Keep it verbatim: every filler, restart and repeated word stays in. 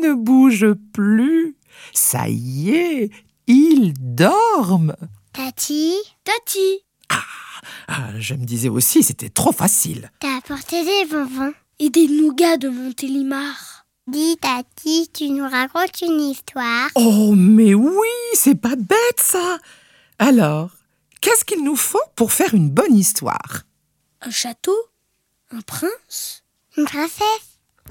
ne bougent plus. Ça y est, ils dorment. Tati Tati Ah, je me disais aussi, c'était trop facile. T'as apporté des bonbons et des nougats de Montélimar. Dis Tati, tu nous racontes une histoire. Oh, mais oui, c'est pas bête ça. Alors, qu'est-ce qu'il nous faut pour faire une bonne histoire? Un château? Un prince? Une princesse?